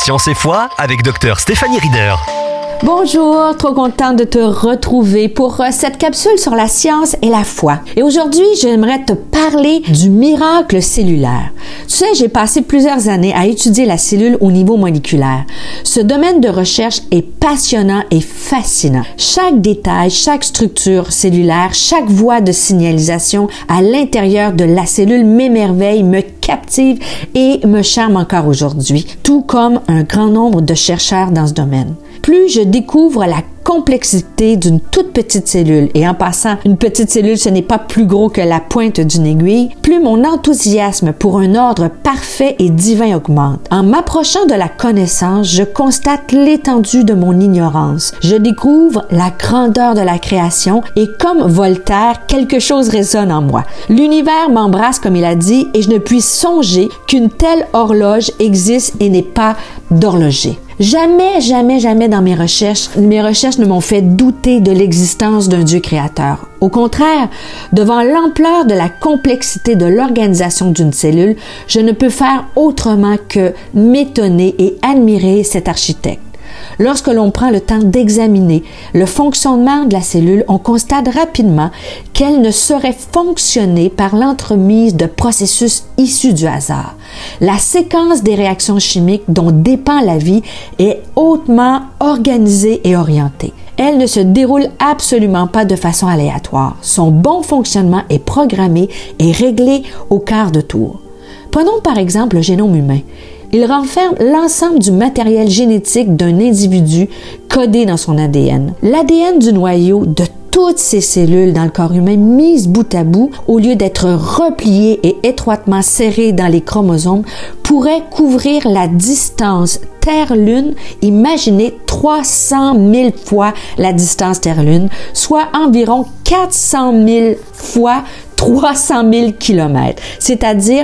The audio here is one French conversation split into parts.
Science et foi avec Dr Stéphanie Rieder. Bonjour, trop contente de te retrouver pour cette capsule sur la science et la foi. Et aujourd'hui, j'aimerais te parler du miracle cellulaire. Tu sais, j'ai passé plusieurs années à étudier la cellule au niveau moléculaire. Ce domaine de recherche est passionnant et fascinant. Chaque détail, chaque structure cellulaire, chaque voie de signalisation à l'intérieur de la cellule m'émerveille, me captive et me charme encore aujourd'hui, tout comme un grand nombre de chercheurs dans ce domaine. Plus je découvre la complexité d'une toute petite cellule, et en passant, une petite cellule, ce n'est pas plus gros que la pointe d'une aiguille, plus mon enthousiasme pour un ordre parfait et divin augmente. En m'approchant de la connaissance, je constate l'étendue de mon ignorance. Je découvre la grandeur de la création et comme Voltaire, quelque chose résonne en moi. L'univers m'embrasse comme il a dit et je ne puis songer qu'une telle horloge existe et n'est pas d'horloger. Jamais dans mes recherches ne m'ont fait douter de l'existence d'un Dieu créateur. Au contraire, devant l'ampleur de la complexité de l'organisation d'une cellule, je ne peux faire autrement que m'étonner et admirer cet architecte. Lorsque l'on prend le temps d'examiner le fonctionnement de la cellule, on constate rapidement qu'elle ne saurait fonctionner par l'entremise de processus issus du hasard. La séquence des réactions chimiques dont dépend la vie est hautement organisée et orientée. Elle ne se déroule absolument pas de façon aléatoire. Son bon fonctionnement est programmé et réglé au quart de tour. Prenons par exemple le génome humain. Il renferme l'ensemble du matériel génétique d'un individu codé dans son ADN. L'ADN du noyau de toutes ces cellules dans le corps humain mises bout à bout, au lieu d'être repliées et étroitement serrées dans les chromosomes, pourrait couvrir la distance Terre-Lune, imaginez 300 000 fois la distance Terre-Lune, soit environ 400 000 fois 300 000 km, c'est-à-dire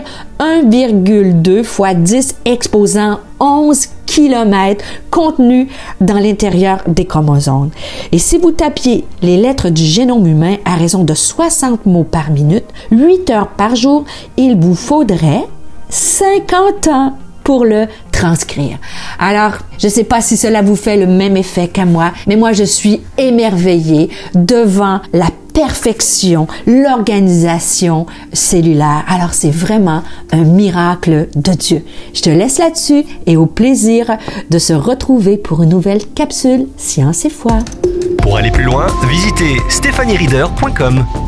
1,2 fois 10 exposant 11 km contenus dans l'intérieur des chromosomes. Et si vous tapiez les lettres du génome humain à raison de 60 mots par minute, 8 heures par jour, il vous faudrait 50 ans pour le transcrire. Alors, je ne sais pas si cela vous fait le même effet qu'à moi, mais moi, je suis émerveillée devant la perfection, l'organisation cellulaire. Alors, c'est vraiment un miracle de Dieu. Je te laisse là-dessus et au plaisir de se retrouver pour une nouvelle capsule Science et foi. Pour aller plus loin, visitez stephanierieder.com.